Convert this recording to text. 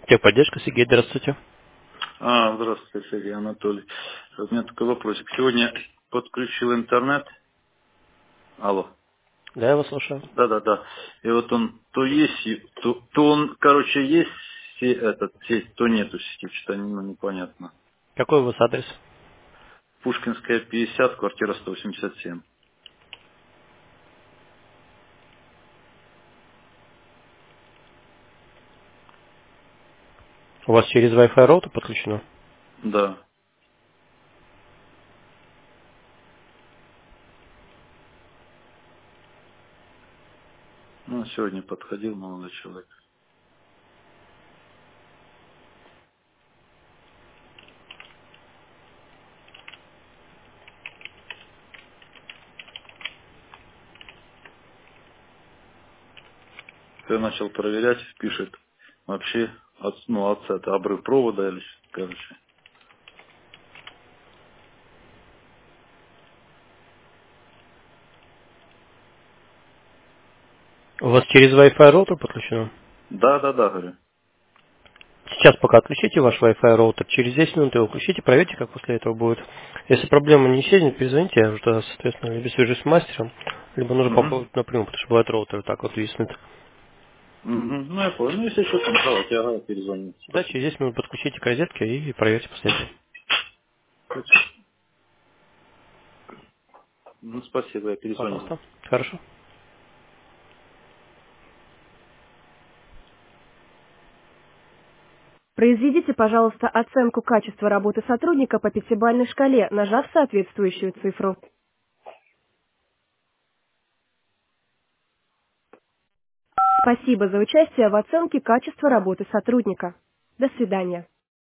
Техподдержка, Сергей, здравствуйте. Здравствуйте, Сергей Анатолий. У меня такой вопросик. Сегодня подключил интернет. Алло. Да, я вас слушаю. Да. И вот он то есть, то он, короче, есть этот сеть, то нету сети, что-то непонятно. Какой у вас адрес? Пушкинская, 50, квартира 187. У вас через Wi-Fi роутер подключено? Да. Ну, сегодня подходил молодой человек. Я начал проверять, пишет вообще от это обрыв провода или что-то, короче. У вас через Wi-Fi роутер подключено? Да, говорю. Сейчас пока отключите ваш Wi-Fi роутер, через 10 минут его включите, проверьте, как после этого будет. Если проблема не исчезнет, перезвоните, я уже, соответственно, либо свяжусь с мастером, либо нужно Угу. попробовать напрямую, потому что бывает роутер так вот виснет. Угу. Ну, я понял. Ну, если что, там, давайте, перезвоним. Да, Спасибо. через 10 минут подключите к розетке и проверьте после этого. Ну, спасибо, я перезвоню. Пожалуйста. Хорошо. Произведите, пожалуйста, оценку качества работы сотрудника по пятибалльной шкале, нажав соответствующую цифру. Спасибо за участие в оценке качества работы сотрудника. До свидания.